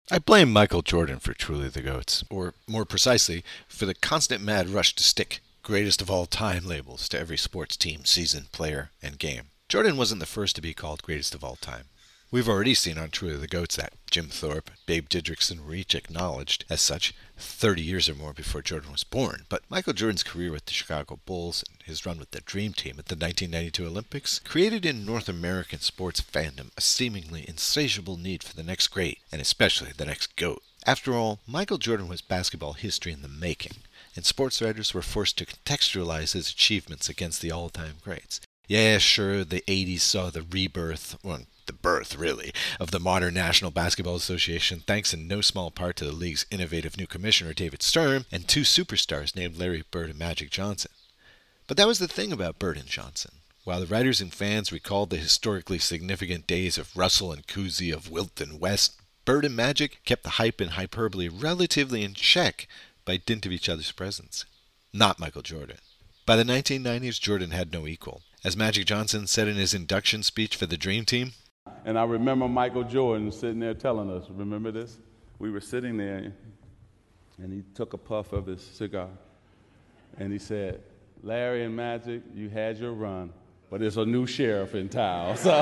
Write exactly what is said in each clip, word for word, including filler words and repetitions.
I blame Michael Jordan for Truly the GOATs, or more precisely, for the constant mad rush to stick greatest of all time labels to every sports team, season, player, and game. Jordan wasn't the first to be called greatest of all time. We've already seen on Truly the GOATs that Jim Thorpe, Babe Didrikson were each acknowledged as such thirty years or more before Jordan was born. But Michael Jordan's career with the Chicago Bulls and his run with the Dream Team at the nineteen ninety-two Olympics created in North American sports fandom a seemingly insatiable need for the next great, and especially the next GOAT. After all, Michael Jordan was basketball history in the making, and sports writers were forced to contextualize his achievements against the all-time greats. Yeah, sure, the eighties saw the rebirth, well, the birth, really, of the modern National Basketball Association, thanks in no small part to the league's innovative new commissioner, David Stern, and two superstars named Larry Bird and Magic Johnson. But that was the thing about Bird and Johnson. While the writers and fans recalled the historically significant days of Russell and Cousy, of Wilt and West, Bird and Magic kept the hype and hyperbole relatively in check by dint of each other's presence. Not Michael Jordan. By the nineteen nineties, Jordan had no equal. As Magic Johnson said in his induction speech for the Dream Team, and I remember Michael Jordan sitting there telling us, remember this? We were sitting there, and he took a puff of his cigar, and he said, Larry and Magic, you had your run, but there's a new sheriff in town. So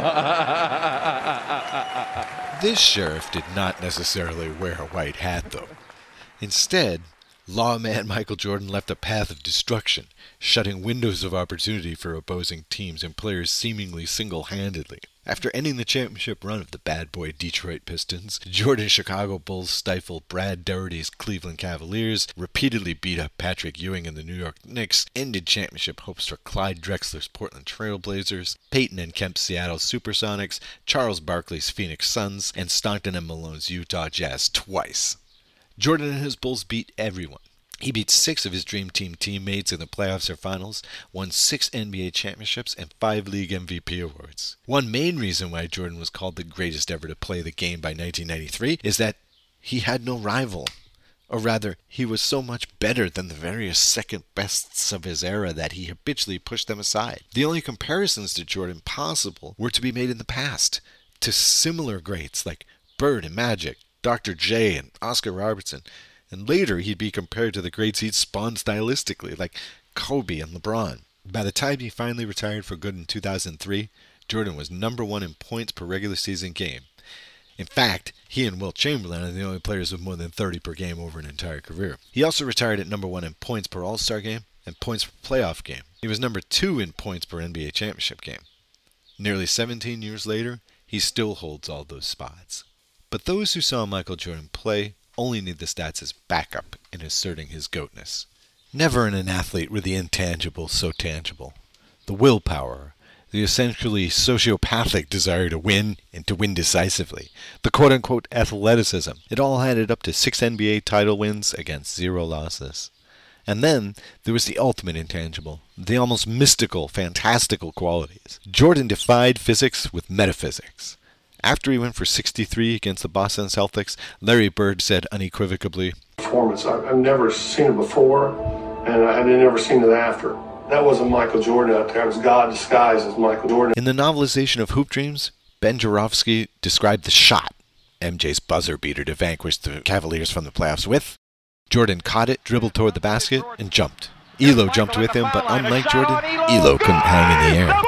this sheriff did not necessarily wear a white hat, though. Instead, lawman Michael Jordan left a path of destruction, shutting windows of opportunity for opposing teams and players seemingly single-handedly. After ending the championship run of the bad boy Detroit Pistons, Jordan's Chicago Bulls stifled Brad Daugherty's Cleveland Cavaliers, repeatedly beat up Patrick Ewing and the New York Knicks, ended championship hopes for Clyde Drexler's Portland Trail Blazers, Peyton and Kemp's Seattle Supersonics, Charles Barkley's Phoenix Suns, and Stockton and Malone's Utah Jazz twice. Jordan and his Bulls beat everyone. He beat six of his Dream Team teammates in the playoffs or finals, won six N B A championships, and five league M V P awards. One main reason why Jordan was called the greatest ever to play the game by nineteen ninety-three is that he had no rival. Or rather, he was so much better than the various second bests of his era that he habitually pushed them aside. The only comparisons to Jordan possible were to be made in the past, to similar greats like Bird and Magic, Doctor J and Oscar Robertson, and later he'd be compared to the greats he'd spawned stylistically, like Kobe and LeBron. By the time he finally retired for good in two thousand three, Jordan was number one in points per regular season game. In fact, he and Wilt Chamberlain are the only players with more than thirty per game over an entire career. He also retired at number one in points per All-Star game and points per playoff game. He was number two in points per N B A championship game. Nearly seventeen years later, he still holds all those spots. But those who saw Michael Jordan play only need the stats as backup in asserting his GOATness. Never in an athlete were the intangibles so tangible. The willpower, the essentially sociopathic desire to win and to win decisively, the quote-unquote athleticism, it all added up to six N B A title wins against zero losses. And then there was the ultimate intangible, the almost mystical, fantastical qualities. Jordan defied physics with metaphysics. After he went for sixty-three against the Boston Celtics, Larry Bird said unequivocally, Performance. I've never seen it before, and I had never seen it after. That wasn't Michael Jordan out there. It was God disguised as Michael Jordan. In the novelization of Hoop Dreams, Ben Joravsky described the shot, M J's buzzer beater to vanquish the Cavaliers from the playoffs with. Jordan caught it, dribbled toward the basket, and jumped. Elo jumped with him, but unlike Jordan, Elo couldn't hang in the air.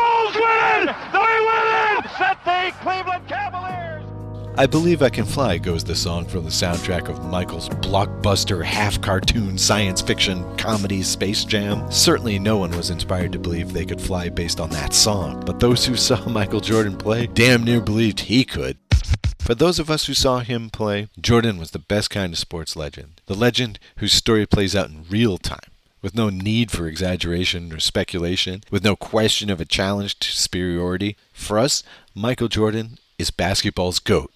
I Believe I Can Fly goes the song from the soundtrack of Michael's blockbuster half-cartoon science fiction comedy Space Jam. Certainly no one was inspired to believe they could fly based on that song, but those who saw Michael Jordan play damn near believed he could. For those of us who saw him play, Jordan was the best kind of sports legend. The legend whose story plays out in real time, with no need for exaggeration or speculation, with no question of a challenge to superiority. For us, Michael Jordan is basketball's GOAT.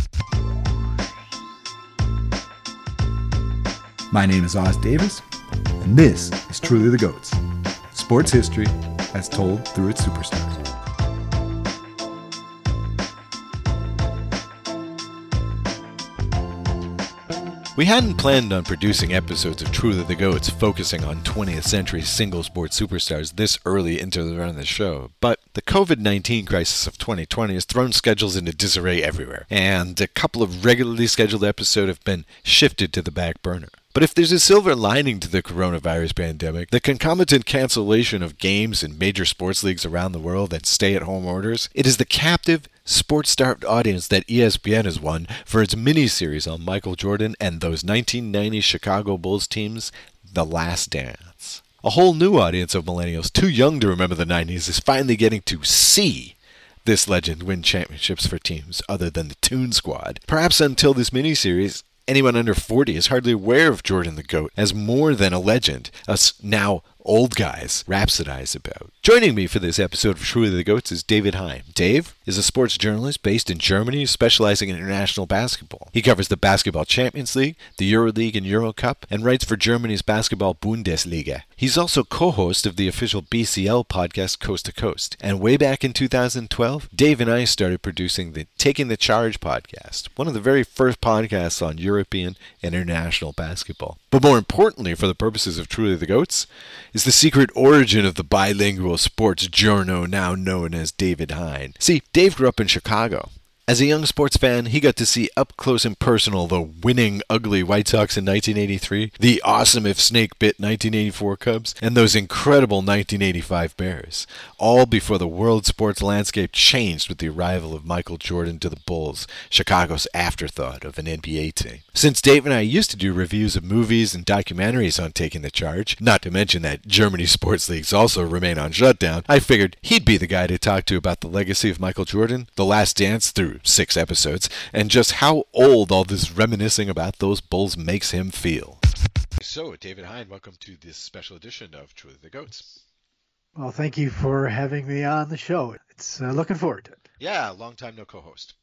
My name is Oz Davis, and this is Truly the GOATs, sports history as told through its superstars. We hadn't planned on producing episodes of Truly the Goats focusing on twentieth century single sport superstars this early into the run of the show, but the covid nineteen crisis of twenty twenty has thrown schedules into disarray everywhere, and a couple of regularly scheduled episodes have been shifted to the back burner. But if there's a silver lining to the coronavirus pandemic, the concomitant cancellation of games in major sports leagues around the world and stay-at-home orders, it is the captive, sports-starved audience that E S P N has won for its mini-series on Michael Jordan and those nineteen ninety Chicago Bulls teams, The Last Dance. A whole new audience of millennials too young to remember the nineties is finally getting to see this legend win championships for teams other than the Toon Squad. Perhaps until this mini-series, anyone under forty is hardly aware of Jordan the GOAT as more than a legend us now old guys rhapsodize about. Joining me for this episode of Truly the Goats is David Hein. Dave is a sports journalist based in Germany, specializing in international basketball. He covers the Basketball Champions League, the EuroLeague and Eurocup, and writes for Germany's Basketball Bundesliga. He's also co-host of the official B C L podcast Coast to Coast. And way back in two thousand twelve, Dave and I started producing the Taking the Charge podcast, one of the very first podcasts on European and international basketball. But more importantly, for the purposes of Truly the Goats, is the secret origin of the bilingual sports journo now known as David Hein. See, Dave grew up in Chicago. As a young sports fan, he got to see up close and personal the winning, ugly White Sox in nineteen eighty-three, the awesome if snake bit nineteen eighty-four Cubs, and those incredible nineteen eighty-five Bears, all before the world sports landscape changed with the arrival of Michael Jordan to the Bulls, Chicago's afterthought of an N B A team. Since Dave and I used to do reviews of movies and documentaries on Taking the Charge, not to mention that Germany's sports leagues also remain on shutdown, I figured he'd be the guy to talk to about the legacy of Michael Jordan, The Last Dance through six episodes, and just how old all this reminiscing about those Bulls makes him feel. So, David Hein, welcome to this special edition of Truly the Goats. Well, thank you for having me on the show. It's uh, looking forward to it. Yeah, long time no co-host.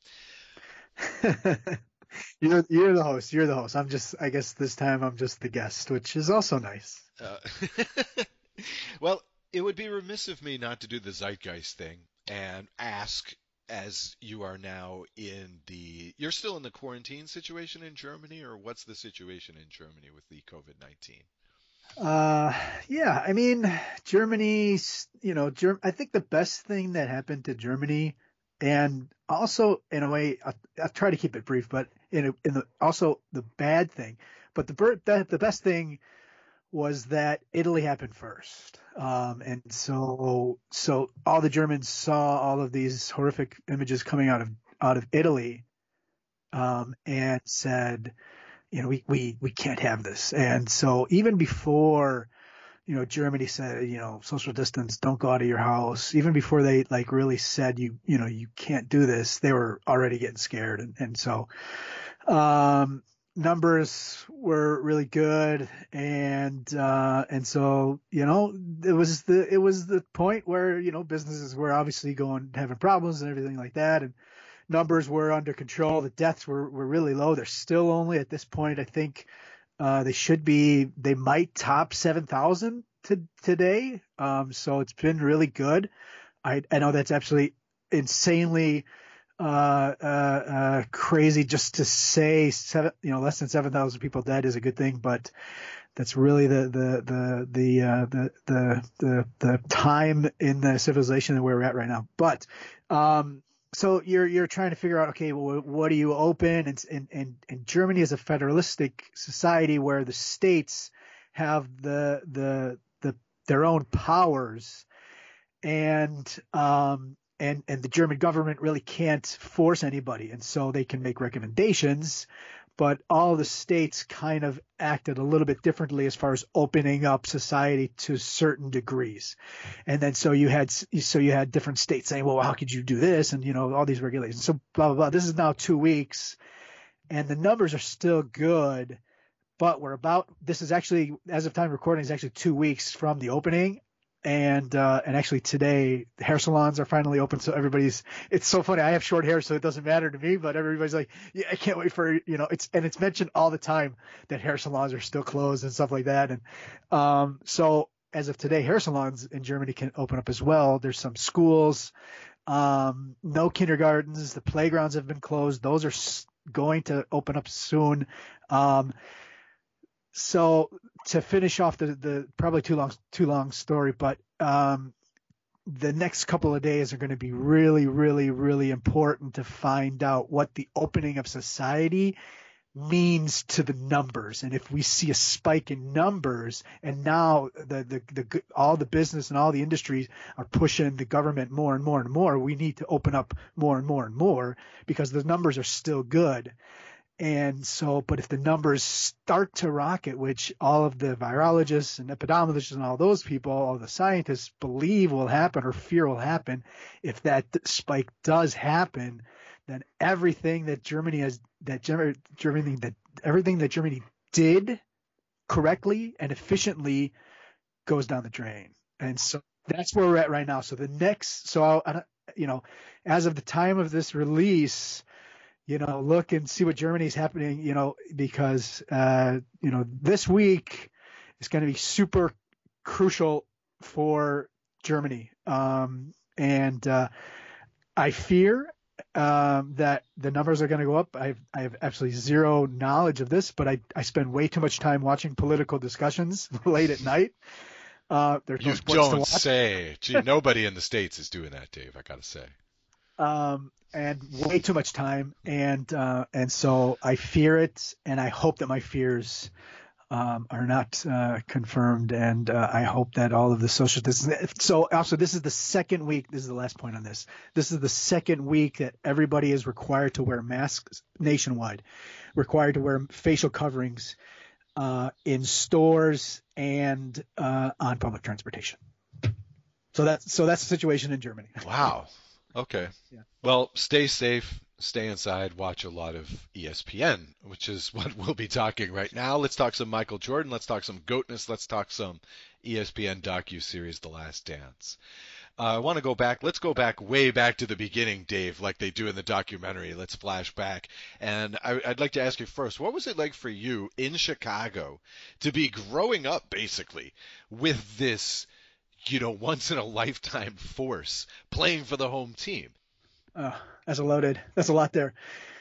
you're, you're the host. You're the host. I'm just, I guess this time I'm just the guest, which is also nice. Uh, well, it would be remiss of me not to do the zeitgeist thing and ask, as you are now in the, you're still in the quarantine situation in Germany, or what's the situation in Germany with the covid nineteen? Uh, yeah, I mean, Germany, you know, Germ- I think the best thing that happened to Germany, and also in a way, I, I try to keep it brief, but in a, in the, also the bad thing, but the, the the best thing was that Italy happened first. Um, and so, so all the Germans saw all of these horrific images coming out of, out of Italy, um, and said, you know, we, we, we can't have this. And so even before, you know, Germany said, you know, social distance, don't go out of your house, even before they like really said, you, you know, you can't do this, they were already getting scared. And, and so, um, numbers were really good, and uh, and so you know it was the it was the point where you know businesses were obviously going having problems and everything like that, and numbers were under control. The deaths were, were really low. They're still only at this point, I think uh, they should be they might top seven thousand to today. Um, so it's been really good. I I know that's absolutely insanely Uh, uh, uh, crazy just to say seven, you know, less than seven thousand people dead is a good thing, but that's really the, the, the, the, uh, the, the, the, the time in the civilization that we're at right now. But, um, so you're, you're trying to figure out, okay, well, what do you open? And, and, and, and Germany is a federalistic society where the states have the, the, the, their own powers, and, um, And, and the German government really can't force anybody. And so they can make recommendations, but all the states kind of acted a little bit differently as far as opening up society to certain degrees. And then so you had, so you had different states saying, well, how could you do this? And, you know, all these regulations. So blah, blah, blah. This is now two weeks and the numbers are still good, but we're about, this is actually, as of time recording, is actually two weeks from the opening. And, uh, and actually today the hair salons are finally open. So everybody's, it's so funny. I have short hair, so it doesn't matter to me, but everybody's like, yeah, I can't wait for, you know, it's, and it's mentioned all the time that hair salons are still closed and stuff like that. And, um, so as of today, hair salons in Germany can open up as well. There's some schools, um, no kindergartens. The playgrounds have been closed. Those are, going to open up soon. Um, so to finish off the, the probably too long, too long story, but um, the next couple of days are going to be really, really, really important to find out what the opening of society means to the numbers. And if we see a spike in numbers, and now the, the, the, all the business and all the industries are pushing the government more and more and more, we need to open up more and more and more because the numbers are still good. And so, but if the numbers start to rocket, which all of the virologists and epidemiologists and all those people, all the scientists believe will happen or fear will happen, if that spike does happen, then everything that Germany has, that Germany, that everything that Germany did correctly and efficiently goes down the drain. And so that's where we're at right now. So the next, so I, you know, as of the time of this release, you know, look and see what Germany's happening, you know, because, uh, you know, this week is going to be super crucial for Germany. Um, and uh, I fear um, that the numbers are going to go up. I've, I have absolutely zero knowledge of this, but I, I spend way too much time watching political discussions late at night. Uh, there's no you sports to don't watch. say. Gee, nobody in the States is doing that, Dave, I got to say. Um, and way too much time. And, uh, and so I fear it, and I hope that my fears, um, are not, uh, confirmed. And, uh, I hope that all of the social distancing. So also, this is the second week. This is the last point on this. This is the second week that everybody is required to wear masks nationwide, required to wear facial coverings, uh, in stores and, uh, on public transportation. So that's, so that's the situation in Germany. Wow. Okay. Yeah. Well, stay safe, stay inside, watch a lot of E S P N, which is what we'll be talking right now. Let's talk some Michael Jordan. Let's talk some GOATness. Let's talk some E S P N docuseries, The Last Dance. Uh, I want to go back. Let's go back way back to the beginning, Dave, like they do in the documentary. Let's flash back. And I, I'd like to ask you first, what was it like for you in Chicago to be growing up, basically, with this, you know, once in a lifetime force playing for the home team? Uh, that's a loaded, that's a lot there.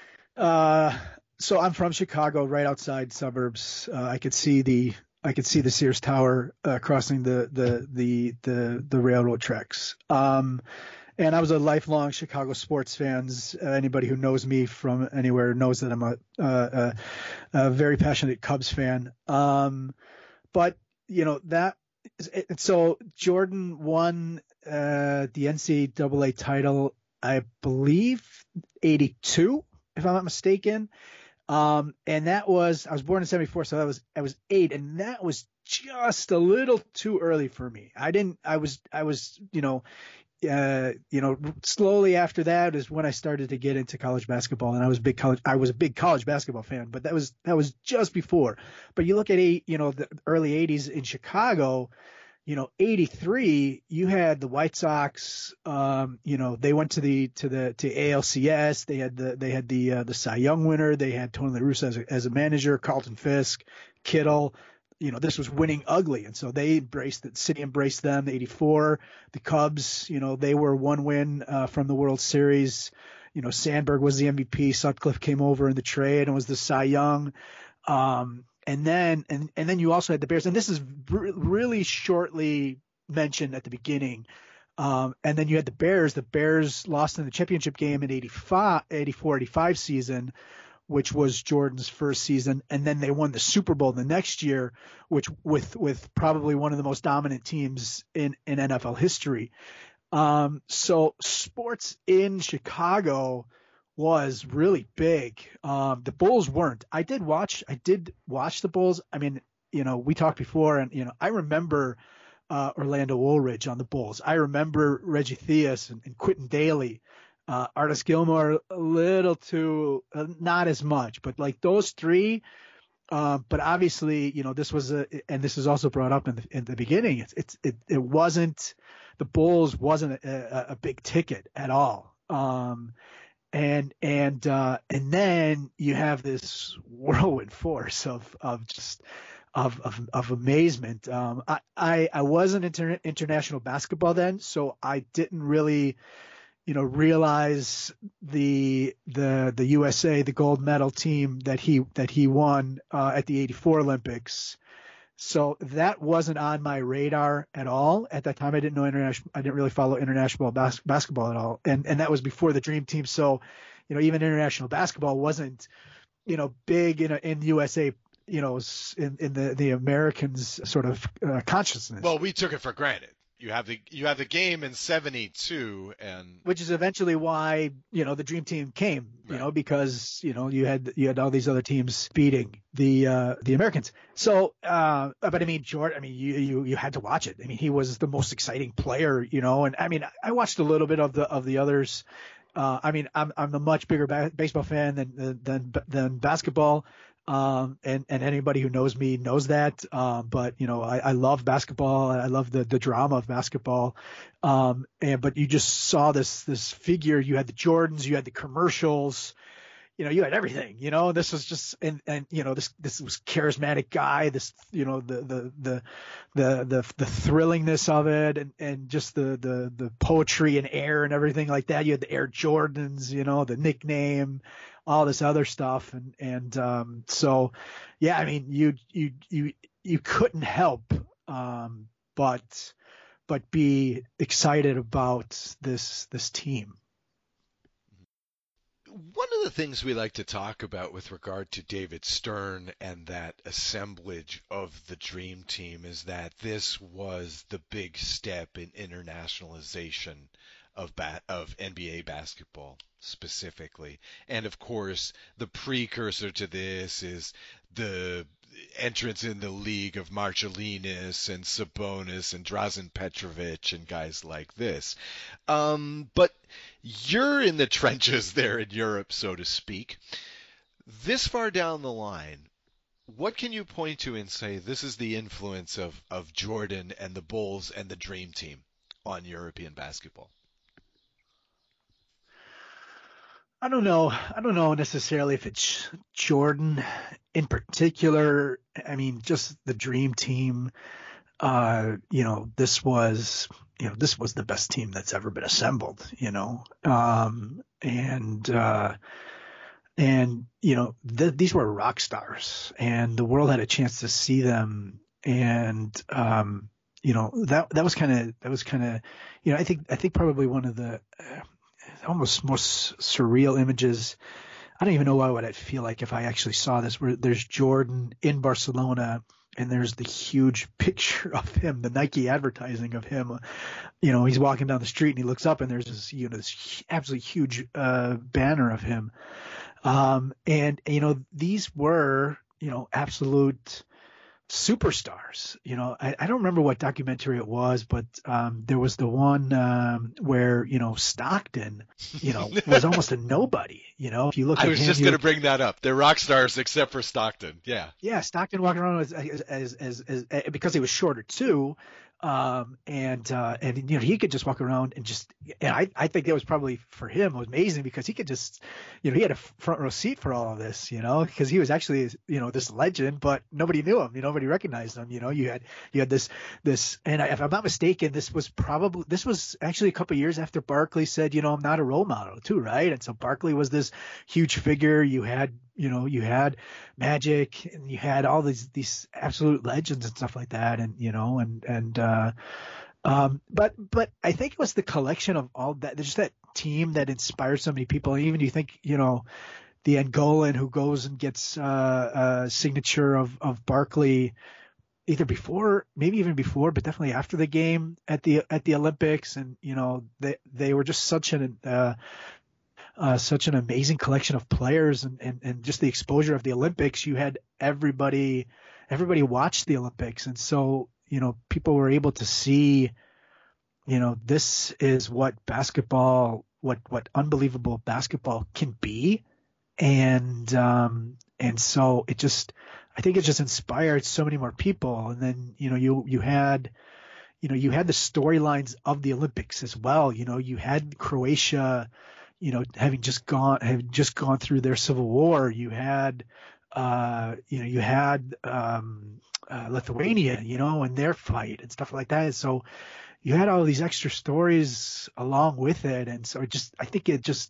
Uh, so I'm from Chicago, right outside suburbs. Uh, I could see the, I could see the Sears Tower, uh, crossing the, the, the, the, the railroad tracks. Um, and I was a lifelong Chicago sports fan. Uh, anybody who knows me from anywhere knows that I'm a, uh, a, a very passionate Cubs fan. Um, but you know, that, so Jordan won uh, the N C double A title, I believe, eighty-two, if I'm not mistaken. Um, and that was, I was born in seventy-four, so that was, I was eight, and that was just a little too early for me. I didn't, I was, I was, you know, uh, you know, slowly after that is when I started to get into college basketball, and I was a big college, I was a big college basketball fan, but that was, that was just before. But you look at eight, you know, the early eighties in Chicago, you know, eighty-three, you had the White Sox, um, you know, they went to the, to the, to A L C S. They had the, they had the, uh, the Cy Young winner. They had Tony La Russa as a, as a manager, Carlton Fisk, Kittle. You know, this was winning ugly. And so they embraced it. The city embraced them. eighty-four, the Cubs, you know, they were one win uh, from the World Series. You know, Sandberg was the M V P. Sutcliffe came over in the trade and was the Cy Young. Um, and then, and, and then you also had the Bears. And this is r- really shortly mentioned at the beginning. Um, and then you had the Bears. The Bears lost in the championship game in eighty-five, eighty-four, eighty-five season, which was Jordan's first season, and then they won the Super Bowl the next year, which with with probably one of the most dominant teams in, in N F L history. Um, so sports in Chicago was really big. Um, the Bulls weren't. I did watch. I did watch the Bulls. I mean, you know, we talked before, and you know, I remember uh, Orlando Woolridge on the Bulls. I remember Reggie Theus and, and Quentin Daly. Uh, Artis Gilmore, a little too, uh, not as much, but like those three. Uh, but obviously, you know, this was a, and this is also brought up in the, in the beginning. It's, it's, it, it wasn't, the Bulls wasn't a, a big ticket at all. Um, and, and, uh, and then you have this whirlwind force of, of just, of, of, of amazement. Um, I, I, I wasn't inter- international basketball then, so I didn't really, you know, realize the the the U S A, the gold medal team that he that he won uh, at the eighty-four Olympics. So that wasn't on my radar at all at that time. I didn't know international. I didn't really follow international bas- basketball at all, and and that was before the Dream Team. So, you know, even international basketball wasn't, you know, big in a, in U S A, you know, in in the the Americans' sort of uh, consciousness. Well, we took it for granted. You have the you have the game in seventy-two, and which is eventually why, you know, the Dream Team came, you right. know, because, you know, you had you had all these other teams beating the uh, the Americans. So, uh, but I mean, Jordan, I mean, you, you you had to watch it. I mean, he was the most exciting player, you know, and I mean, I watched a little bit of the of the others. Uh, I mean, I'm I'm a much bigger ba- baseball fan than than than basketball. Um, and, and anybody who knows me knows that. Um, but you know, I, I love basketball. I love the, the drama of basketball. Um, and, but you just saw this, this figure. You had the Jordans, you had the commercials, you know, you had everything, you know, this was just, and, and, you know, this, this was charismatic guy, this, you know, the, the, the, the, the, the thrillingness of it, and, and just the, the, the poetry and air and everything like that. You had the Air Jordans, you know, the nickname, all this other stuff. And, and, um, so, yeah, I mean, you, you, you, you couldn't help, um, but, but be excited about this, this team. One of the things we like to talk about with regard to David Stern and that assemblage of the Dream Team is that this was the big step in internationalization of ba- of N B A basketball specifically. And of course, the precursor to this is the entrance in the league of Marcellinus and Sabonis and Drazen Petrovic and guys like this. Um, but you're in the trenches there in Europe, so to speak. This far down the line, what can you point to and say this is the influence of, of Jordan and the Bulls and the Dream Team on European basketball? I don't know. I don't know necessarily if it's Jordan in particular. I mean, just the Dream Team. Uh, you know, this was, you know, this was the best team that's ever been assembled. You know, um, and uh, and you know, th- these were rock stars, and the world had a chance to see them. And um, you know, that that was kind of that was kind of, you know, I think I think probably one of the uh, almost most surreal images. I don't even know what I'd feel like if I actually saw this, where there's Jordan in Barcelona and there's the huge picture of him, the Nike advertising of him. You know, he's walking down the street and he looks up and there's this, you know, this absolutely huge uh, banner of him. Um, and, you know, these were, you know, absolute superstars. You know, I, I don't remember what documentary it was, but um, there was the one um, where, you know, Stockton, you know, was almost a nobody. You know, if you look I at was him, just you going to look- bring that up. They're rock stars except for Stockton. Yeah. yeah, Stockton walking around as as as, as, as, as because he was shorter too. Um, and, uh, and, you know, he could just walk around and just, and I, I think that was probably for him was amazing because he could just, you know, he had a front row seat for all of this, you know, because he was actually, you know, this legend, but nobody knew him, you know, nobody recognized him, you know, you had, you had this, this, and I, if I'm not mistaken, this was probably, this was actually a couple of years after Barkley said, you know, I'm not a role model too, right? And so Barkley was this huge figure. You had, you know, you had Magic and you had all these, these absolute legends and stuff like that. And, you know, and, and, uh, um, but, but I think it was the collection of all that, just that team that inspired so many people. And even you think, you know, the Angolan who goes and gets, uh, a signature of, of Barkley either before, maybe even before, but definitely after the game at the, at the Olympics. And, you know, they, they were just such an, uh, Uh, such an amazing collection of players and, and, and just the exposure of the Olympics. You had everybody, everybody watched the Olympics. And so, you know, people were able to see, you know, this is what basketball, what, what unbelievable basketball can be. And, um, and so it just, I think it just inspired so many more people. And then, you know, you, you had, you know, you had the storylines of the Olympics as well. You know, you had Croatia, you know, having just gone, having just gone through their civil war. You had, uh, you know, you had um, uh, Lithuania, you know, and their fight and stuff like that. So, you had all these extra stories along with it. And so it just, I think it just,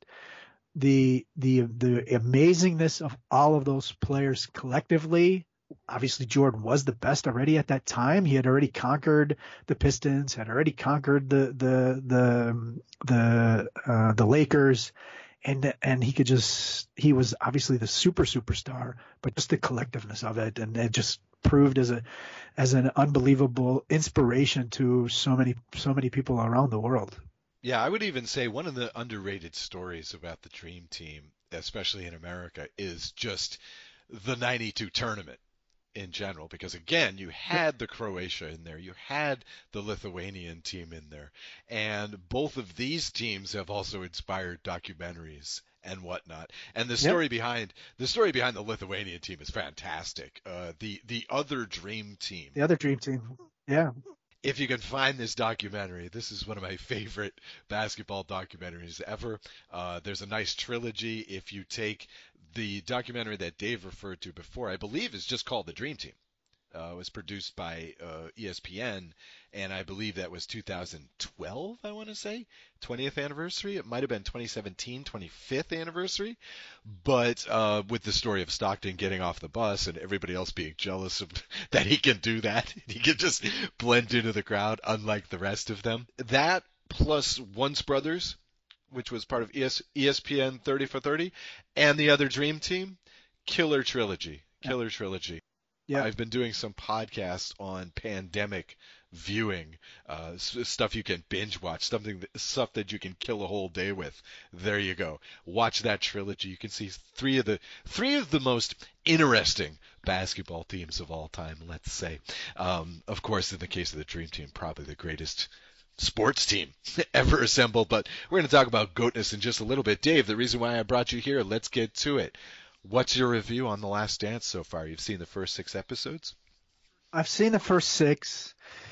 the, the, the amazingness of all of those players collectively. Obviously, Jordan was the best already at that time. He had already conquered the Pistons, had already conquered the the the the uh, the Lakers, and and he could just he was obviously the super superstar, but just the collectiveness of it, and it just proved as a as an unbelievable inspiration to so many so many people around the world. Yeah, I would even say one of the underrated stories about the Dream Team, especially in America, is just the ninety-two tournament in general, because again, you had the Croatia in there, you had the Lithuanian team in there, and both of these teams have also inspired documentaries and whatnot. And the story yep. behind the story behind the Lithuanian team is fantastic. Uh, the the other Dream Team, the other Dream Team, yeah. If you can find this documentary, this is one of my favorite basketball documentaries ever. Uh, there's a nice trilogy. If you take the documentary that Dave referred to before, I believe is just called The Dream Team. Uh, it was produced by uh, E S P N, and I believe that was two thousand twelve, I want to say, twentieth anniversary. It might have been twenty seventeen, twenty-fifth anniversary, but uh, with the story of Stockton getting off the bus and everybody else being jealous of that he can do that. He can just blend into the crowd, unlike the rest of them. That plus Once Brothers, which was part of E S P N thirty for thirty, and the other Dream Team, killer trilogy, killer yeah. trilogy. Yeah. I've been doing some podcasts on pandemic viewing, uh, stuff you can binge watch, something that, stuff that you can kill a whole day with. There you go. Watch that trilogy. You can see three of the three of the most interesting basketball teams of all time, let's say. Um, of course, in the case of the Dream Team, probably the greatest sports team ever assembled. But we're going to talk about GOATness in just a little bit. Dave, the reason why I brought you here, let's get to it. What's your review on The Last Dance so far? You've seen the first six episodes? I've seen the first six.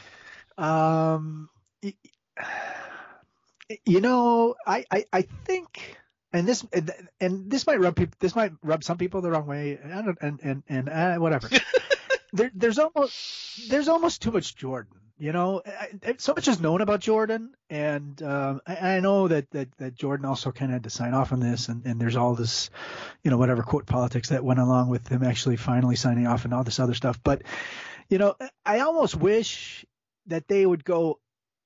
Um, you know, I, I, I think, and this and this might rub people, this might rub some people the wrong way, and I don't, and and, and uh, whatever. there, there's almost there's almost too much Jordan. You know, so much is known about Jordan, and um, I, I know that, that, that Jordan also kind of had to sign off on this, and, and there's all this, you know, whatever quote politics that went along with him actually finally signing off and all this other stuff. But, you know, I almost wish that they would go,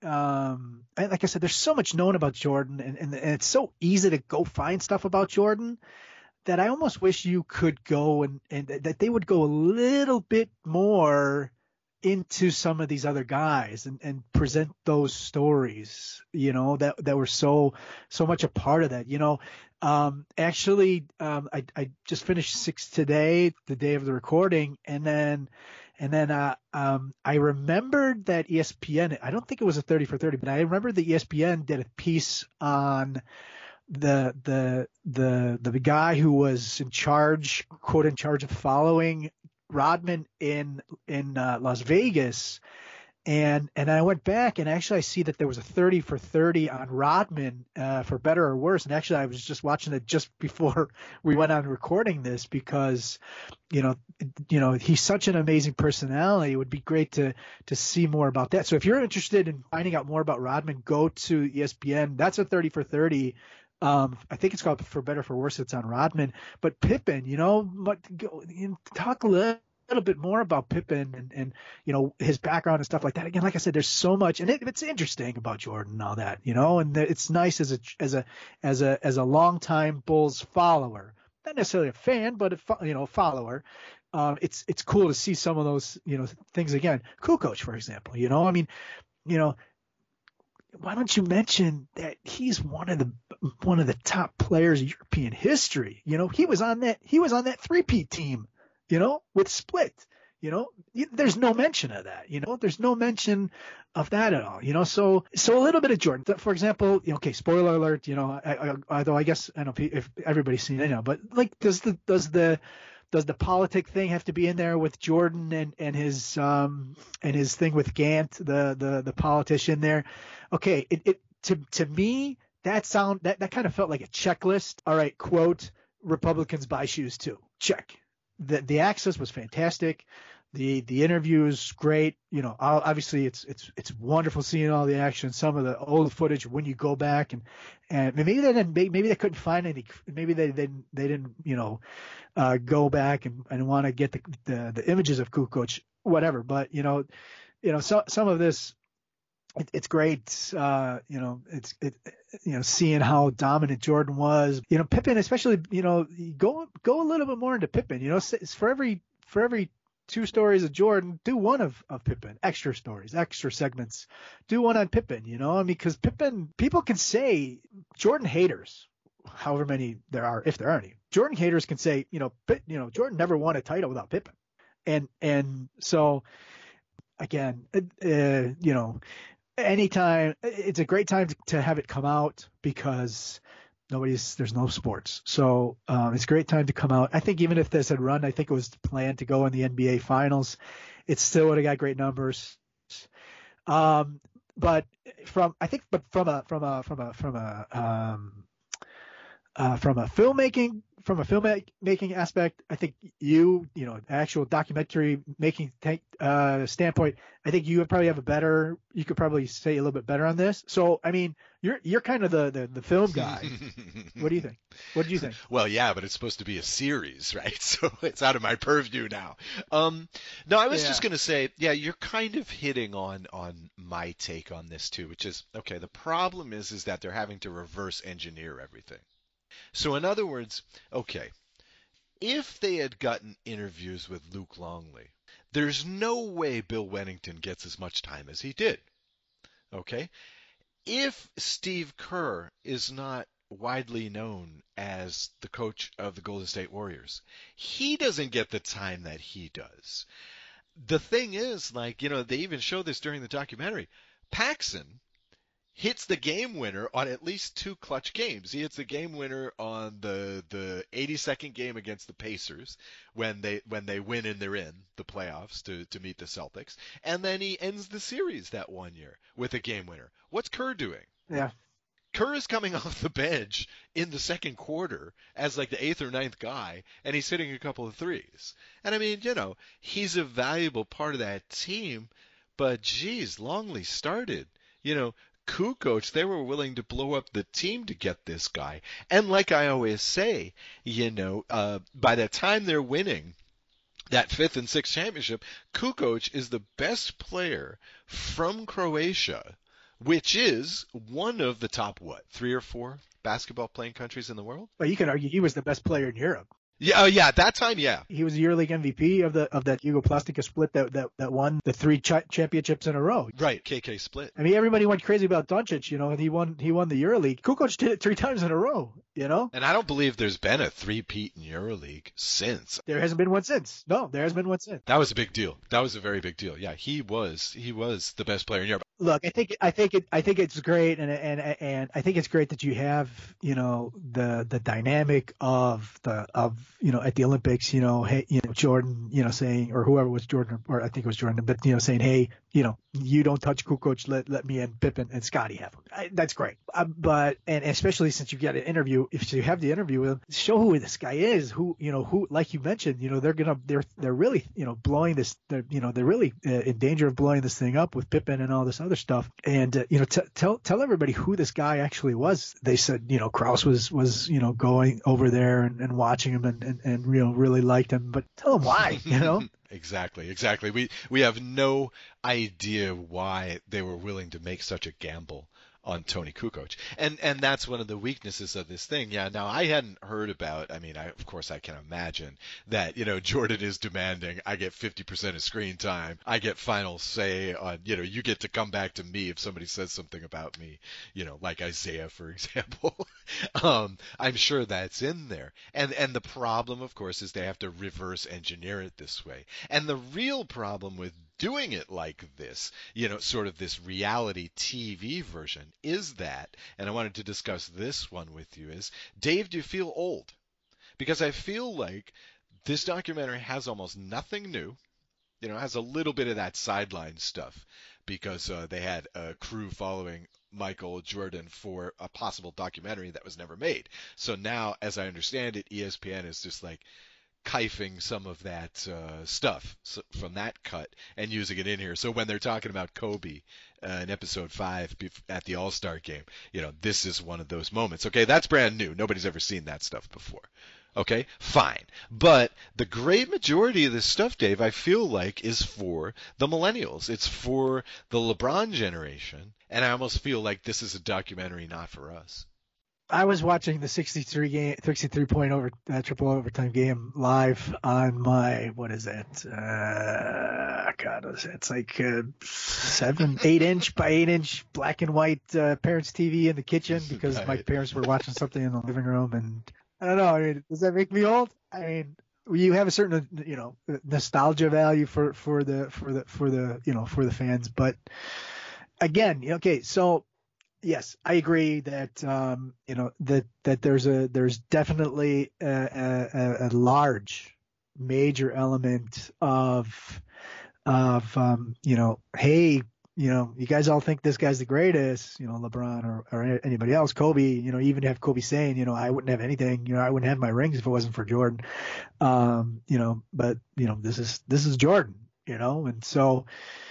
um, like I said, there's so much known about Jordan, and, and, and it's so easy to go find stuff about Jordan that I almost wish you could go and, and that they would go a little bit more into some of these other guys and, and present those stories, you know, that, that were so, so much a part of that, you know. Um, actually, um, I, I just finished six today, the day of the recording. And then, and then, uh, um, I remembered that E S P N, I don't think it was a thirty for thirty, but I remember that E S P N did a piece on the, the, the, the guy who was in charge, quote, in charge of following Rodman in in uh, Las Vegas, and and I went back and actually I see that there was a thirty for thirty on Rodman, uh, for better or worse. And actually I was just watching it just before we went on recording this because, you know, you know he's such an amazing personality. It would be great to to see more about that. So if you're interested in finding out more about Rodman, go to E S P N. That's a thirty for thirty. Um, I think it's called For Better For Worse. It's on Rodman, but Pippen, you know, but go, you know, talk a little, little bit more about Pippen and, and, you know, his background and stuff like that. Again, like I said, there's so much, and it, it's interesting about Jordan and all that, you know, and it's nice as a, as a, as a, as a longtime Bulls follower, not necessarily a fan, but a, you know, follower. Um, it's, it's cool to see some of those, you know, things again. Kukoc, for example, you know, I mean, you know, why don't you mention that he's one of the one of the top players in European history? You know, he was on that he was on that three-peat team, you know, with Split. You know, there's no mention of that. You know, there's no mention of that at all. You know, so so a little bit of Jordan, for example. You know, okay, spoiler alert. You know, I, I, although I guess I don't know if everybody's seen it now, but like, does the does the Does the politic thing have to be in there with Jordan and, and his um and his thing with Gant, the the the politician there? Okay, it, it to to me that sound that, that kind of felt like a checklist. All right, quote, Republicans buy shoes too. Check. The the access was fantastic. The the interview is great. You know, obviously it's it's it's wonderful seeing all the action. Some of the old footage when you go back and and maybe they didn't maybe they couldn't find any. Maybe they they they didn't you know uh, go back and, and want to get the, the the images of Kukoc, whatever. But you know, you know so, some of this. It, it's great, uh, you know. It's it, you know, seeing how dominant Jordan was. You know, Pippen, especially. You know, go go a little bit more into Pippen. You know, it's for every for every two stories of Jordan, do one of, of Pippen. Extra stories, extra segments. Do one on Pippen. You know, I mean, because Pippen, people can say Jordan haters, however many there are, if there are any. Jordan haters can say, you know, Pitt, you know, Jordan never won a title without Pippen, and and so again, uh, you know. Anytime, it's a great time to, to have it come out because nobody's there's no sports, so um, it's a great time to come out. I think even if this had run, I think it was planned to go in the N B A Finals, it still would have got great numbers. Um, but from I think, but from a from a from a from a um, uh, from a filmmaking from a filmmaking aspect, I think you, you know, actual documentary making tank, uh, standpoint, I think you would probably have a better, you could probably say a little bit better on this. So, I mean, you're, you're kind of the, the, the film guy. What do you think? What do you think? Well, yeah, but it's supposed to be a series, right? So it's out of my purview now. Um, no, I was Yeah. just going to say, yeah, you're kind of hitting on, on my take on this too, which is, okay, the problem is, is that they're having to reverse engineer everything. So in other words, okay, if they had gotten interviews with Luke Longley, there's no way Bill Wennington gets as much time as he did. Okay? If Steve Kerr is not widely known as the coach of the Golden State Warriors, he doesn't get the time that he does. The thing is, like, you know, they even show this during the documentary. Paxson hits the game winner on at least two clutch games. He hits the game winner on the the eighty-second game against the Pacers when they when they win and they're in the playoffs to, to meet the Celtics. And then he ends the series that one year with a game winner. What's Kerr doing? Yeah. Kerr is coming off the bench in the second quarter as like the eighth or ninth guy, and he's hitting a couple of threes. And I mean, you know, he's a valuable part of that team, but geez, Longley started, you know, Kukoc, they were willing to blow up the team to get this guy. And like I always say, you know, uh, by the time they're winning that fifth and sixth championship, Kukoc is the best player from Croatia, which is one of the top, what, three or four basketball playing countries in the world? Well, you could argue he was the best player in Europe. Yeah, oh yeah, at that time, yeah. He was the EuroLeague M V P of the of that Jugoplastica split that that, that won the three ch- championships in a row. Right, K K split. I mean, everybody went crazy about Doncic, you know, and he won he won the EuroLeague. Kukoc did it three times in a row, you know. And I don't believe there's been a three-peat in EuroLeague since. There hasn't been one since. No, there hasn't been one since. That was a big deal. That was a very big deal. Yeah, he was he was the best player in Europe. Look, I think I think it I think it's great, and and and I think it's great that you have, you know, the the dynamic of the of you know at the Olympics, you know, hey, you know, Jordan, you know, saying, or whoever was Jordan, or I think it was Jordan, but you know, saying, hey, you know, you don't touch Kukoc, let let me and Pippen and Scotty have him. I, that's great. Uh, but and especially since you get an interview, if you have the interview with him, show who this guy is, who you know, who like you mentioned, you know, they're gonna they're they're really you know blowing this, they're you know they're really uh, in danger of blowing this thing up with Pippen and all this other stuff. And uh, you know, t- tell tell everybody who this guy actually was. They said, you know, Krause was was you know going over there and, and watching him and, and and you know really liked him, but tell him why, you know. Exactly, exactly. We we have no idea why they were willing to make such a gamble on Toni Kukoc. And and that's one of the weaknesses of this thing. Yeah, now I hadn't heard about, I mean, I, of course I can imagine that, you know, Jordan is demanding I get fifty percent of screen time. I get final say on, you know, you get to come back to me if somebody says something about me, you know, like Isaiah, for example. um, I'm sure that's in there. And and the problem, of course, is they have to reverse engineer it this way. And the real problem with doing it like this, you know, sort of this reality T V version, is that, and I wanted to discuss this one with you, is, Dave, do you feel old? Because I feel like this documentary has almost nothing new. You know, it has a little bit of that sideline stuff because uh, they had a crew following Michael Jordan for a possible documentary that was never made. So now, as I understand it, E S P N is just like, archiving some of that uh, stuff from that cut and using it in here. So when they're talking about Kobe uh, in episode five at the All-Star game, you know, this is one of those moments. Okay, that's brand new. Nobody's ever seen that stuff before. Okay, fine. But the great majority of this stuff, Dave, I feel like is for the millennials. It's for the LeBron generation. And I almost feel like this is a documentary not for us. I was watching the sixty-three game, sixty-three point over uh, triple overtime game live on my, what is that? Uh, God, it's like uh, seven, eight inch by eight inch black and white uh, parents' T V in the kitchen because right. my parents were watching something in the living room, and I don't know. I mean, does that make me old? I mean, you have a certain, you know, nostalgia value for for the for the for the you know for the fans, but again, okay, so. Yes, I agree that um, you know that that there's a there's definitely a, a, a large, major element of of um, you know, hey, you know, you guys all think this guy's the greatest, you know, LeBron or, or anybody else, Kobe, you know, even have Kobe saying, you know, I wouldn't have anything, you know, I wouldn't have my rings if it wasn't for Jordan, um, you know, but you know, this is this is Jordan, you know, and so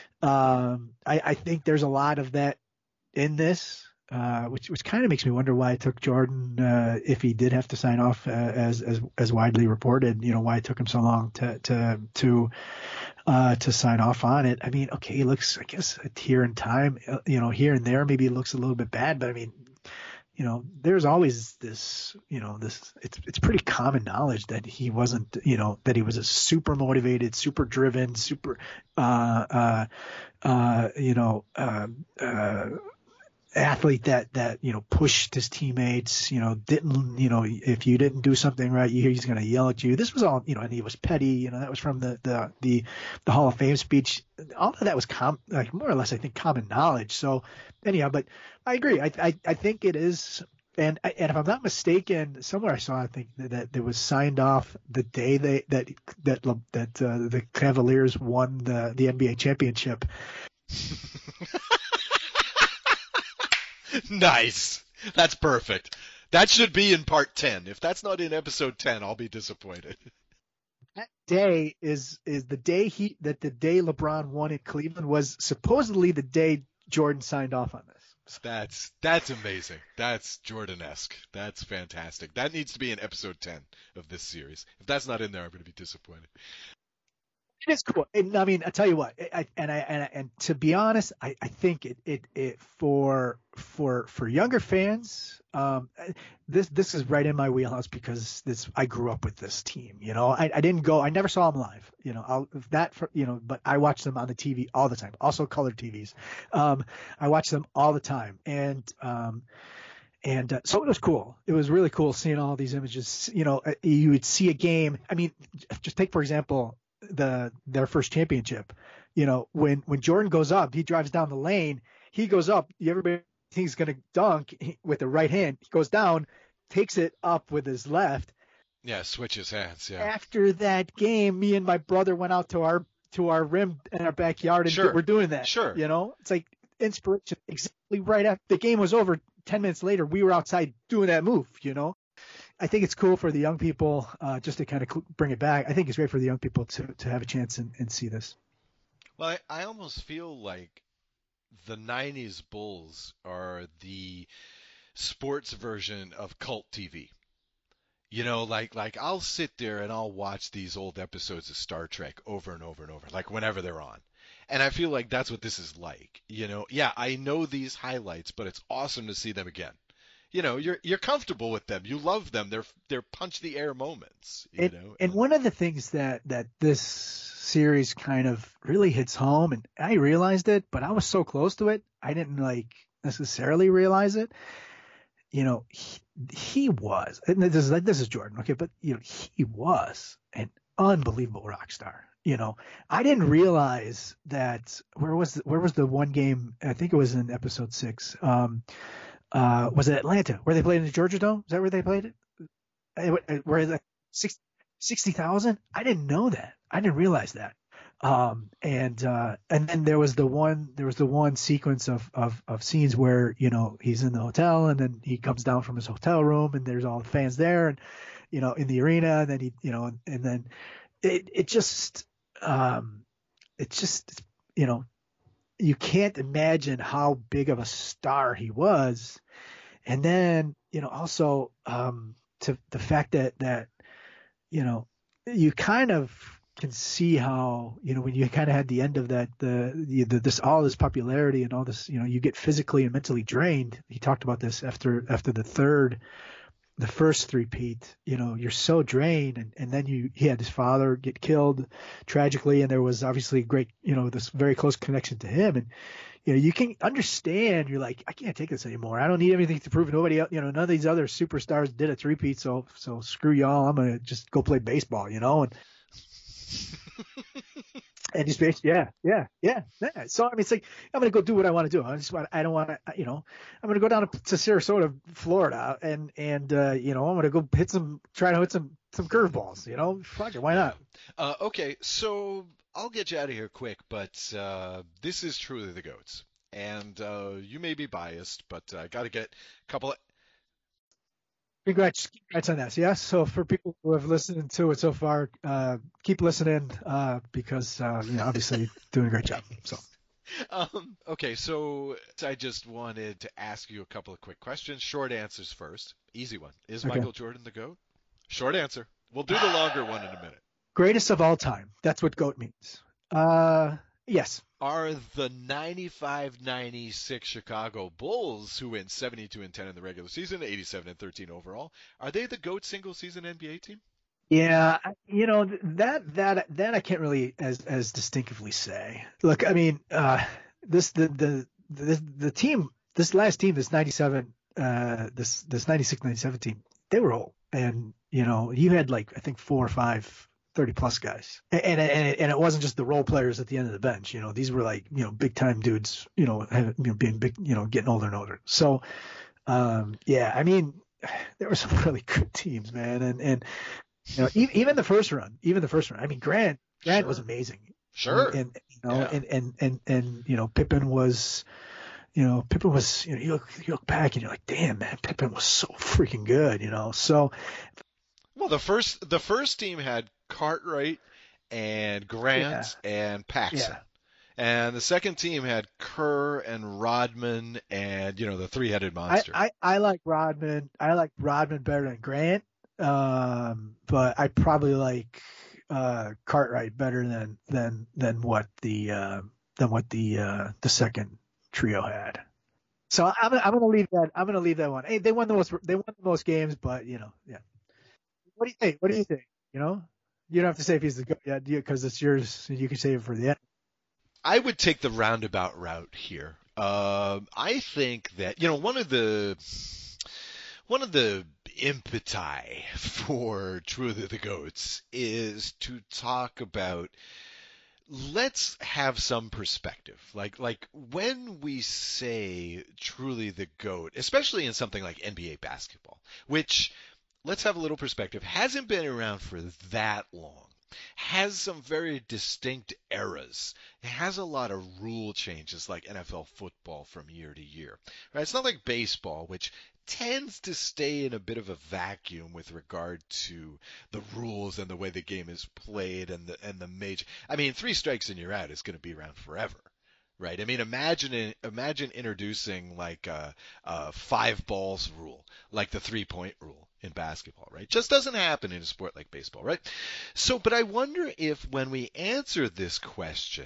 um, I, I think there's a lot of that in this, uh, which which kind of makes me wonder why it took Jordan, uh, if he did have to sign off, uh, as as as widely reported, you know, why it took him so long to to to uh, to sign off on it. I mean, okay, it looks, I guess, here in time, uh, you know, here and there, maybe it looks a little bit bad, but I mean, you know, there's always this, you know, this, it's it's pretty common knowledge that he wasn't, you know, that he was a super motivated, super driven, super, uh, uh, uh, you know, uh, uh, athlete that, that, you know, pushed his teammates, you know, didn't, you know, if you didn't do something right, you hear he's going to yell at you. This was all, you know, and he was petty, you know, that was from the, the, the, the Hall of Fame speech. All of that was com- like more or less, I think, common knowledge. So anyhow, but I agree. I, I, I think it is. And, and if I'm not mistaken, somewhere I saw, I think that, that it was signed off the day they, that, that, that, uh, the Cavaliers won the, the N B A championship. Nice. That's perfect. That should be in part ten. If that's not in episode ten, I'll be disappointed. That day is is the day he that the day LeBron won in Cleveland was supposedly the day Jordan signed off on this. That's that's amazing. That's Jordan-esque. That's fantastic. That needs to be in episode ten of this series. If that's not in there, I'm going to be disappointed. It is cool. And I mean, I tell you what, I, and I and, and to be honest, I, I think it, it it for for for younger fans, um, this this is right in my wheelhouse because this I grew up with this team. You know, I, I didn't go, I never saw them live. You know, I'll, that for, you know, but I watched them on the T V all the time. Also colored T Vs. Um, I watched them all the time, and um, And uh, so it was cool. It was really cool seeing all these images. You know, you would see a game. I mean, just take, for example, the their first championship. You know, when when Jordan goes up, he drives down the lane. He goes up. Everybody thinks he's going to dunk with the right hand. He goes down, takes it up with his left. Yeah, switches hands. Yeah. After that game, me and my brother went out to our to our rim in our backyard, and sure. we're doing that. Sure. You know, it's like inspiration. Exactly right after the game was over, ten minutes later, we were outside doing that move. You know, I think it's cool for the young people, uh, just to kind of bring it back. I think it's great for the young people to to have a chance and, and see this. Well, I, I almost feel like the nineties Bulls are the sports version of cult T V. You know, like like I'll sit there and I'll watch these old episodes of Star Trek over and over and over, like whenever they're on. And I feel like that's what this is like. You know, yeah, I know these highlights, but it's awesome to see them again. You know, you're you're comfortable with them. You love them. They're they're punch the air moments. You and, know, and one of the things that that this series kind of really hits home, and I realized it, but I was so close to it, I didn't like necessarily realize it. You know, he, he was, and this is this is Jordan, okay, but you know, he was an unbelievable rock star. You know, I didn't realize that. Where was the, where was the one game? I think it was in episode six. Um, uh, was it Atlanta where they played in the Georgia Dome? Is that where they played it? Where the sixty thousand? I didn't know that. I didn't realize that. Um, and, uh, and then there was the one, there was the one sequence of, of, of scenes where, you know, he's in the hotel and then he comes down from his hotel room and there's all the fans there. And, you know, in the arena, and then he, you know, and, and then it it just um, it's just you know, you can't imagine how big of a star he was, and then you know also um, to the fact that that you know you kind of can see how, you know, when you kind of had the end of that, the, the, the this all this popularity and all this, you know, you get physically and mentally drained. He talked about this after after the third, the first three-peat, you know, you're so drained, and, and then you he had his father get killed tragically, and there was obviously great, you know, this very close connection to him, and you know, you can understand. You're like, I can't take this anymore. I don't need anything to prove. Nobody else, you know, none of these other superstars did a three-peat, so so screw y'all. I'm gonna just go play baseball, you know, and. And he's basically, yeah, yeah, yeah, yeah. So I mean, it's like I'm gonna go do what I want to do. I just want, I don't want to, you know, I'm gonna go down to, to Sarasota, Florida, and and uh, you know, I'm gonna go hit some, try to hit some some curveballs. You know, fuck it, why not? Uh, okay, so I'll get you out of here quick, but uh, this is truly the GOATs, and uh, you may be biased, but I got to get a couple of. Congrats, congrats on that. So, yeah. So for people who have listened to it so far, uh, keep listening uh, because uh, you know, obviously doing a great job. So. Um, okay, so I just wanted to ask you a couple of quick questions. Short answers first. Easy one. Is Okay. Michael Jordan the GOAT? Short answer. We'll do the longer one in a minute. Greatest of all time. That's what GOAT means. Uh, yes. Are the ninety-five ninety-six Chicago Bulls, who went seventy-two and ten in the regular season, eighty-seven and thirteen overall, are they the GOAT single season N B A team? Yeah, I- you know, th- that that that I can't really as as distinctively say. Look, I mean, uh, this the the the the team, this last team, this ninety-seven, uh, this this ninety-six ninety-seven team, they were old, and you know, you had like I think four or five thirty plus guys, and and and it, and it wasn't just the role players at the end of the bench. You know, these were like, you know, big time dudes. You know, having, you know, being big, you know, getting older and older. So, um, yeah, I mean, there were some really good teams, man, and and. You know, even, even the first run, even the first run. I mean, Grant, Grant Sure. was amazing. Sure. And, you know, Yeah. and, and, and, and, you know, Pippen was, you know, Pippen was, you know, you look, you look back and you're like, damn, man, Pippen was so freaking good, you know. So, Well, the first the first team had Cartwright and Grant and Paxson. yeah, And the second team had Kerr and Rodman and, you know, the three-headed I, monster. I, I like Rodman. I like Rodman better than Grant. Um, but I probably like, uh, Cartwright better than, than, than what the, uh, than what the, uh, the second trio had. So I'm, I'm going to leave that, I'm going to leave that one. Hey, they won the most, they won the most games, but you know, yeah. What do you think? What do you think? You know, you don't have to say if he's the good yet, because it's yours. You can save it for the end. I would take the roundabout route here. Um, I think that, you know, one of the one of the impeti for Truly the GOATs is to talk about, let's have some perspective. Like like when we say truly the GOAT, especially in something like N B A basketball, which, let's have a little perspective, hasn't been around for that long, has some very distinct eras. It has a lot of rule changes like N F L football from year to year. Right? It's not like baseball, which tends to stay in a bit of a vacuum with regard to the rules and the way the game is played and the and the major. I mean, three strikes and you're out is going to be around forever. Right. I mean, imagine imagine introducing like a, a five balls rule, like the three point rule in basketball. Right. Just doesn't happen in a sport like baseball. Right. So, but I wonder if when we answer this question,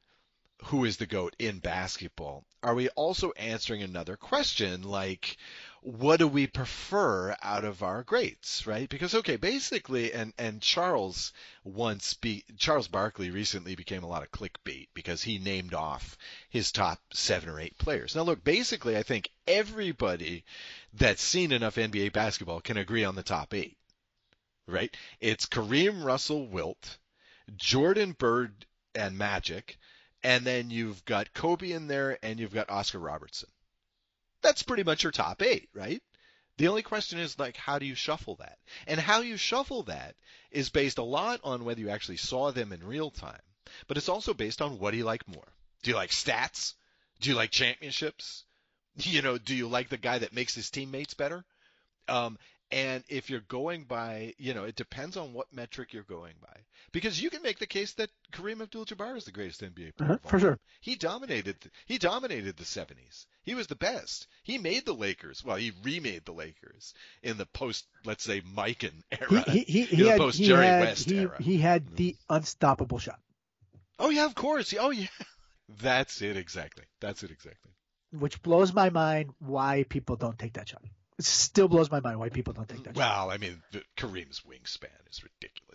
who is the GOAT in basketball, are we also answering another question like, what do we prefer out of our greats, right? Because, okay, basically, and, and Charles once be, Charles Barkley recently became a lot of clickbait because he named off his top seven or eight players. Now, look, basically, I think everybody that's seen enough N B A basketball can agree on the top eight, right? It's Kareem, Russell, Wilt, Jordan, Bird, and Magic, and then you've got Kobe in there, and you've got Oscar Robertson. That's pretty much your top eight, right? The only question is, like, how do you shuffle that? And how you shuffle that is based a lot on whether you actually saw them in real time, but it's also based on what do you like more. Do you like stats? Do you like championships? You know, do you like the guy that makes his teammates better? Um, And if you're going by, you know, it depends on what metric you're going by. Because you can make the case that Kareem Abdul-Jabbar is the greatest N B A player Uh-huh, of all for sure. time. He dominated. He dominated the seventies. He was the best. He made the Lakers. Well, he remade the Lakers in the post, let's say, Mikan era. He he he, in he the had post he Jerry had West he, era. he had the unstoppable shot, Oh yeah, of course. Oh yeah. That's it exactly. That's it exactly. which blows my mind why people don't take that shot. It still blows my mind why people don't take that shot. Well, I mean, the, Kareem's wingspan is ridiculous.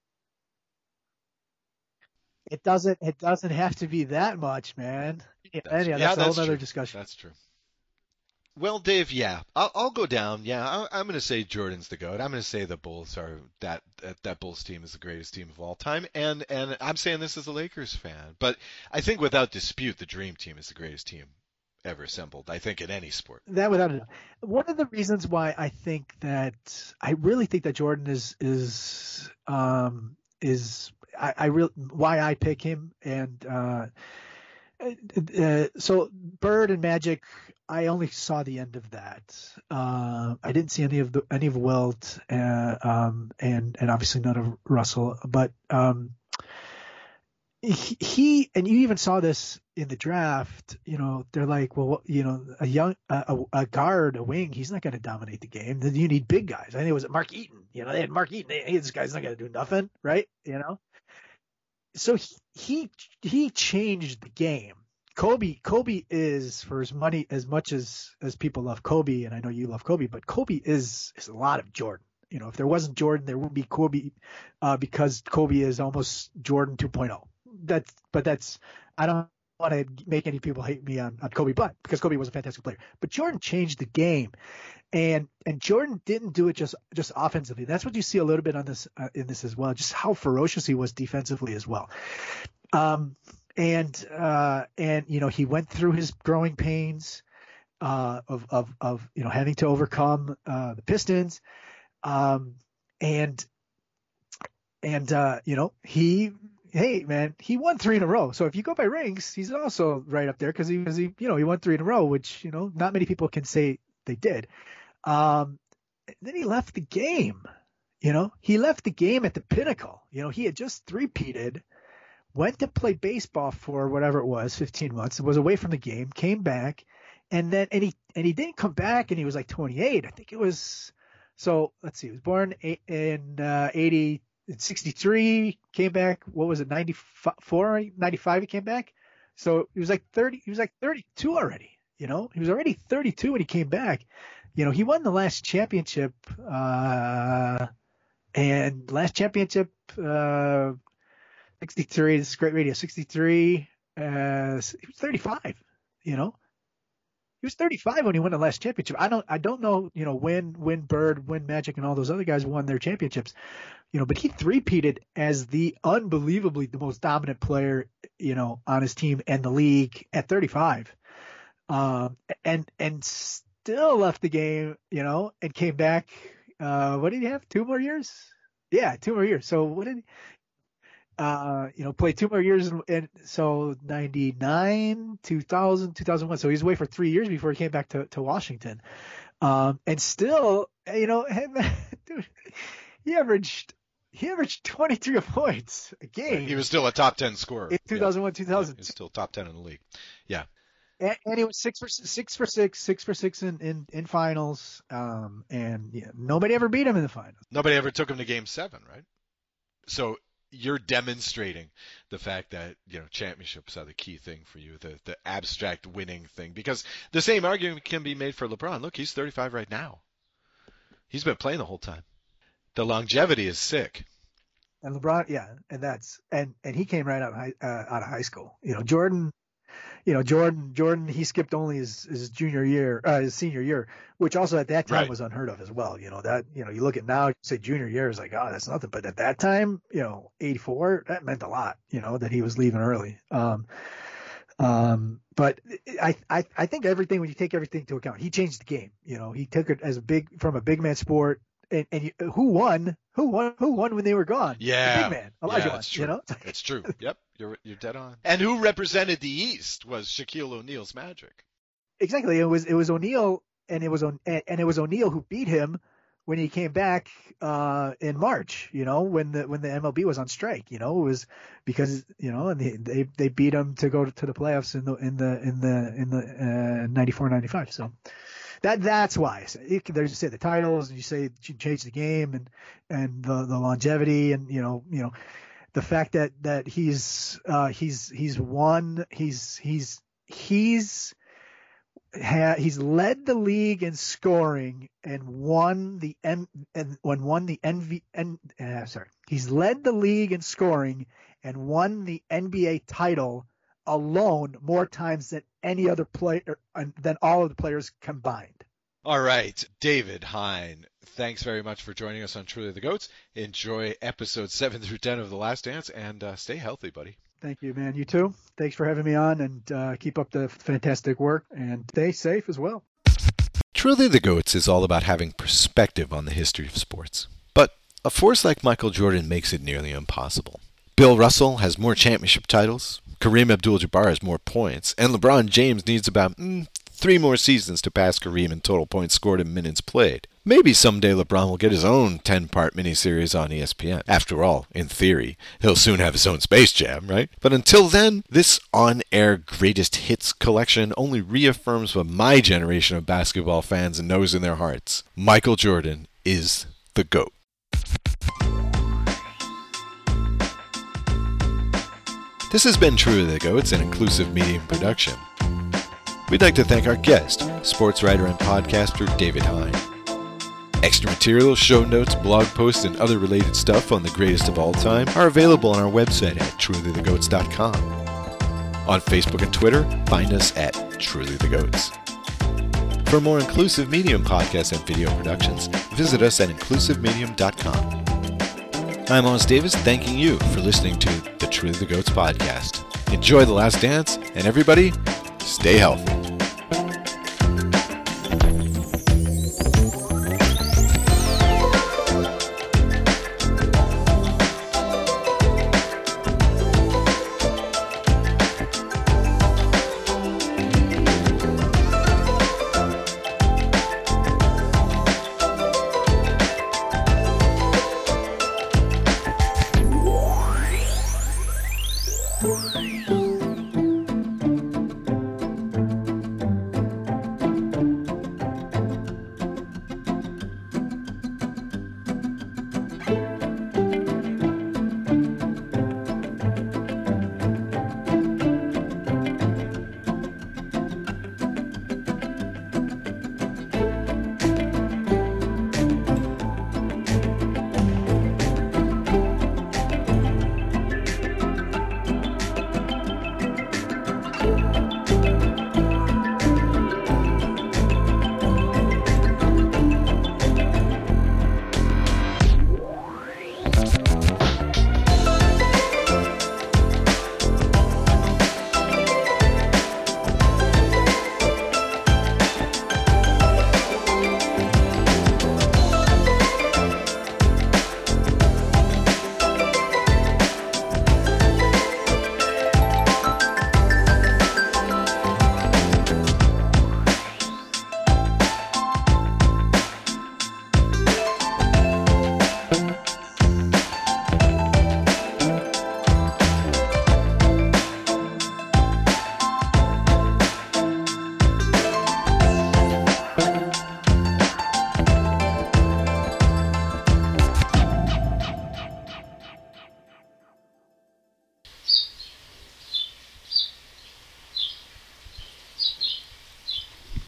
It doesn't it doesn't have to be that much, man. Yeah, That's, anyhow, yeah, that's a whole that's other true. discussion. That's true. Well, Dave, yeah, I'll, I'll go down. Yeah, I, I'm going to say Jordan's the GOAT. I'm going to say the Bulls are that, that that Bulls team is the greatest team of all time, and and I'm saying this as a Lakers fan, but I think without dispute, the Dream Team is the greatest team ever assembled. I think in any sport. That without a doubt. One of the reasons why I think that I really think that Jordan is is um is I, I really why I pick him and uh, uh so Bird and Magic, I only saw the end of that. Uh, I didn't see any of the any of Wilt uh, um and and obviously none of Russell, but um he, he and you even saw this in the draft. You know, they're like, well, you know, a young a, a guard, a wing, he's not going to dominate the game. Then you need big guys. I think it was Mark Eaton. You know, they had Mark Eaton. Hey, this guy's not going to do nothing, right? You know, so he he, he changed the game. Kobe Kobe is, for as money as much as as people love Kobe, and I know you love Kobe, but Kobe is is a lot of Jordan. You know, if there wasn't Jordan, there wouldn't be Kobe, uh, because Kobe is almost Jordan two point oh. That's, but that's, I don't want to make any people hate me on, on Kobe, but because Kobe was a fantastic player, but Jordan changed the game, and and Jordan didn't do it just just offensively. That's what you see a little bit on this uh, in this as well, just how ferocious he was defensively as well. Um, and uh, and you know, he went through his growing pains uh, of of of you know having to overcome uh, the Pistons, um, and and uh, you know he. Hey man, he won three in a row. So if you go by rings, he's also right up there because he was, he, you know, he won three in a row, which, you know, not many people can say they did. Um, then he left the game. You know, he left the game at the pinnacle. You know, he had just three-peated, went to play baseball for whatever it was, fifteen months, was away from the game, came back, and then and he and he didn't come back, and he was like twenty-eight. I think it was. So let's see, he was born in uh, eighty. In sixty-three, came back. What was it? ninety-four, ninety-five. He came back. So he was like thirty. He was like thirty-two already. You know, he was already thirty-two when he came back. You know, he won the last championship. Uh, and last championship, uh, sixty-three. This is great radio. sixty-three. Uh, he was thirty-five. You know, he was thirty-five when he won the last championship. I don't, I don't know. You know, when, when Bird, when Magic, and all those other guys won their championships. You know, but he three-peated as the unbelievably the most dominant player, you know, on his team and the league at thirty-five, um, and and still left the game, you know, and came back. Uh, what did he have? Two more years? Yeah, two more years. So what did he? Uh, you know, played two more years, and, and so ninety-nine, two thousand, two thousand one. So he was away for three years before he came back to to Washington, um, and still, you know, dude, he averaged. He averaged twenty-three points a game. He was still a top ten scorer in two thousand one, two thousand. Yeah, he was still top ten in the league. Yeah. And, and he was six for six for six, six for six in, in, in finals. Um, and yeah, nobody ever beat him in the finals. Nobody ever took him to game seven, right? So you're demonstrating the fact that, you know, championships are the key thing for you, the, the abstract winning thing, because the same argument can be made for LeBron. Look, he's thirty-five right now. He's been playing the whole time. The longevity is sick. And LeBron, yeah, and that's and, and he came right out of high uh, out of high school. You know, Jordan, you know, Jordan, Jordan, he skipped only his, his junior year, uh, his senior year, which also at that time right. was unheard of as well. You know, that, you know, you look at now, you say junior year is like, oh, that's nothing. But at that time, you know, eighty-four, that meant a lot, you know, that he was leaving early. Um, um, but I, I, I think everything, when you take everything into account, he changed the game. You know, he took it as a big, from a big man sport. And, and you, who won? Who won? Who won when they were gone? Yeah, the big man, Elijah. Yeah, won. true. You know, it's true. Yep, you're you're dead on. And who represented the East was Shaquille O'Neal's Magic. Exactly. It was it was O'Neal, and it was on and it was O'Neal who beat him when he came back uh, in March, you know, when the when the M L B was on strike, you know, it was because, you know, and they they, they beat him to go to the playoffs in the in the in the in the uh, ninety-four ninety-five. So that that's why. So you can, there's you say the titles, and you say you change the game, and and the the longevity, and you know you know the fact that that he's uh, he's he's won he's he's he's Ha, he's led the league in scoring and won the N and when won the N V N uh, sorry he's led the league in scoring and won the N B A title alone more times than any other player than all of the players combined. All right, David Hein, thanks very much for joining us on Truly the Goats. Enjoy episodes seven through ten of The Last Dance, and uh, stay healthy, buddy. Thank you, man. You too. Thanks for having me on, and uh, keep up the fantastic work, and stay safe as well. Truly the Goats is all about having perspective on the history of sports. But a force like Michael Jordan makes it nearly impossible. Bill Russell has more championship titles, Kareem Abdul-Jabbar has more points, and LeBron James needs about mm, three more seasons to pass Kareem in total points scored and minutes played. Maybe someday LeBron will get his own ten-part miniseries on E S P N. After all, in theory, he'll soon have his own Space Jam, right? But until then, this on-air greatest hits collection only reaffirms what my generation of basketball fans knows in their hearts. Michael Jordan is the GOAT. This has been Truly the Goats, an inclusive medium production. We'd like to thank our guest, sports writer and podcaster David Hein. Extra materials, show notes, blog posts, and other related stuff on the greatest of all time are available on our website at truly the goats dot com. On Facebook and Twitter, find us at Truly the Goats. For more inclusive medium podcasts and video productions, visit us at inclusive medium dot com. I'm Oz Davis, thanking you for listening to the Truly the Goats podcast. Enjoy The Last Dance, and everybody, stay healthy.